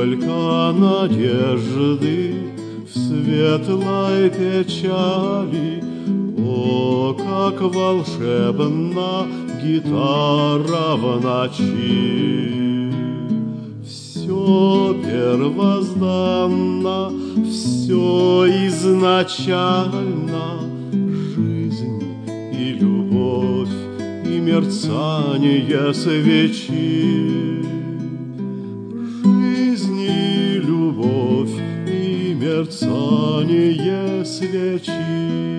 Сколько надежды в светлой печали, о, как волшебна гитара в ночи! Все первозданно, все изначально, жизнь и любовь, и мерцание свечи. Жизнь и любовь, и мерцание свечи.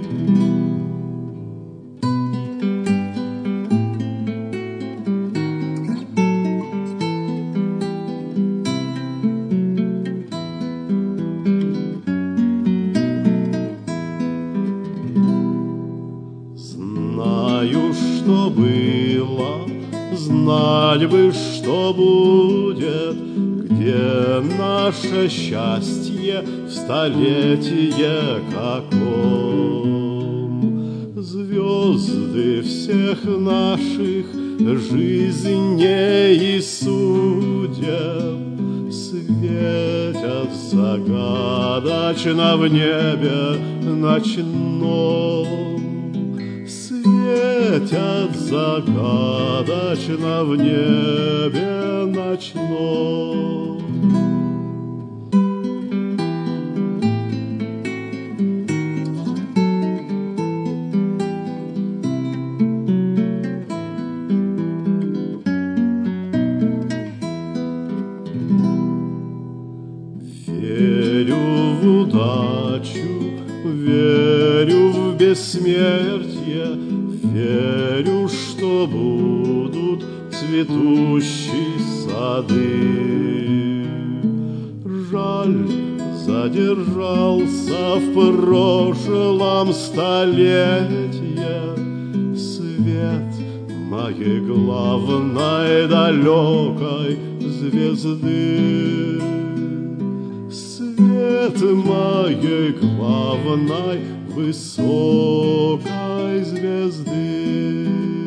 Знаю, что было, знать бы, что будет, где наше счастье в столетие каком. Звезды всех наших жизней и судеб светят загадочно в небе ночном. Светят загадочно в небе ночном. Верю в удачу, верю в бессмертие, верю, что будут цветущие сады. Жаль, задержался в прошлом столетие свет моей главной далекой звезды. Свет моей главной высокой звезды.